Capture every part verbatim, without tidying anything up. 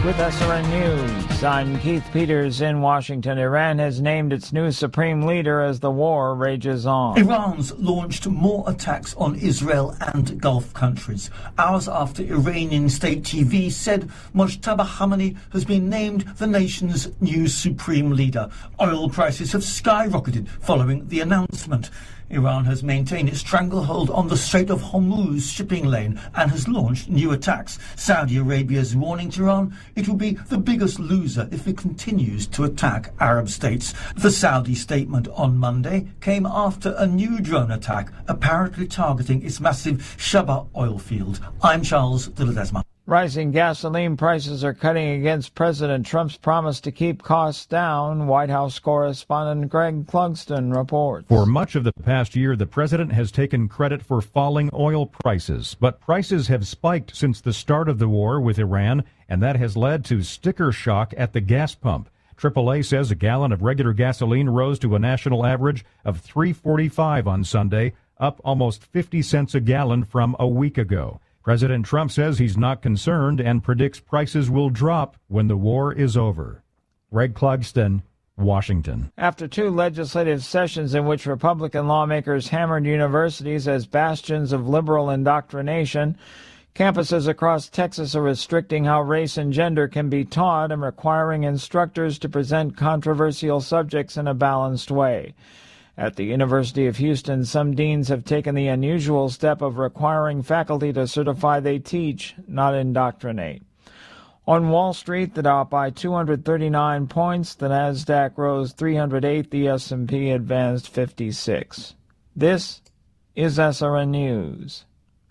with S R N News. I'm Keith Peters in Washington. Iran has named its new supreme leader as the war rages on. Iran's launched more attacks on Israel and Gulf countries, hours after Iranian state T V said Mojtaba Khamenei has been named the nation's new supreme leader. Oil prices have skyrocketed following the announcement. Iran has maintained its stranglehold on the Strait of Hormuz shipping lane and has launched new attacks. Saudi Arabia is warning Tehran it will be the biggest loser if it continues to attack Arab states. The Saudi statement on Monday came after a new drone attack apparently targeting its massive Shaba oil field. I'm Charles de Ledesma. Rising gasoline prices are cutting against President Trump's promise to keep costs down. White House correspondent Greg Clugston reports. For much of the past year, the president has taken credit for falling oil prices. But prices have spiked since the start of the war with Iran, and that has led to sticker shock at the gas pump. triple A says a gallon of regular gasoline rose to a national average of three forty-five on Sunday, up almost fifty cents a gallon from a week ago. President Trump says he's not concerned and predicts prices will drop when the war is over. Greg Clugston, Washington. After two legislative sessions in which Republican lawmakers hammered universities as bastions of liberal indoctrination, campuses across Texas are restricting how race and gender can be taught and requiring instructors to present controversial subjects in a balanced way. At the University of Houston, some deans have taken the unusual step of requiring faculty to certify they teach, not indoctrinate. On Wall Street, the Dow by two hundred thirty-nine points, the Nasdaq rose three hundred eight, the S and P advanced fifty-six. This is S R N News.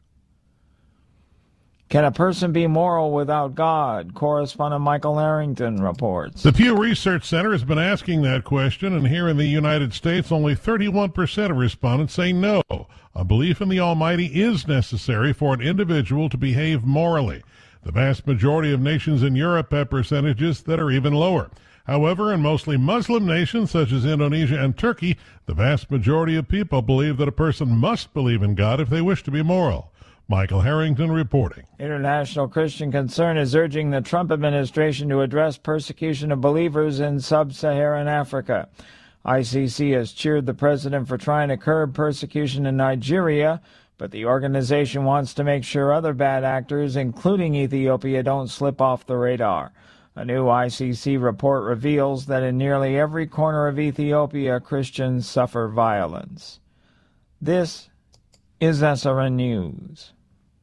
Can a person be moral without God? Correspondent Michael Harrington reports. The Pew Research Center has been asking that question, and here in the United States, only thirty-one percent of respondents say no. A belief in the Almighty is necessary for an individual to behave morally. The vast majority of nations in Europe have percentages that are even lower. However, in mostly Muslim nations such as Indonesia and Turkey, the vast majority of people believe that a person must believe in God if they wish to be moral. Michael Harrington reporting. International Christian Concern is urging the Trump administration to address persecution of believers in sub-Saharan Africa. I C C has cheered the president for trying to curb persecution in Nigeria, but the organization wants to make sure other bad actors, including Ethiopia, don't slip off the radar. A new I C C report reveals that in nearly every corner of Ethiopia, Christians suffer violence. This is S R N News.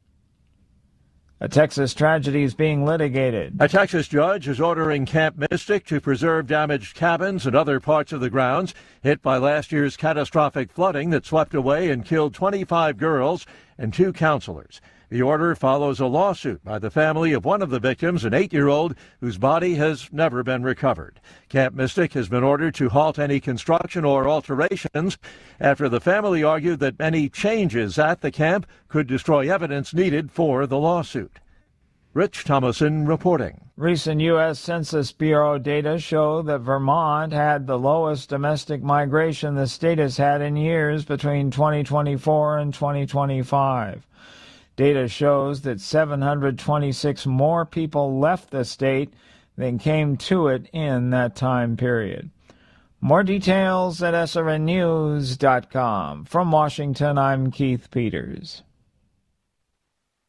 A Texas tragedy is being litigated. A Texas judge is ordering Camp Mystic to preserve damaged cabins and other parts of the grounds hit by last year's catastrophic flooding that swept away and killed twenty-five girls and two counselors. The order follows a lawsuit by the family of one of the victims, an eight-year-old whose body has never been recovered. Camp Mystic has been ordered to halt any construction or alterations after the family argued that any changes at the camp could destroy evidence needed for the lawsuit. Rich Thomason reporting. Recent U S Census Bureau data show that Vermont had the lowest domestic migration the state has had in years between twenty twenty-four and twenty twenty-five. Data shows that seven hundred twenty-six more people left the state than came to it in that time period. More details at S R N news dot com. From Washington, I'm Keith Peters.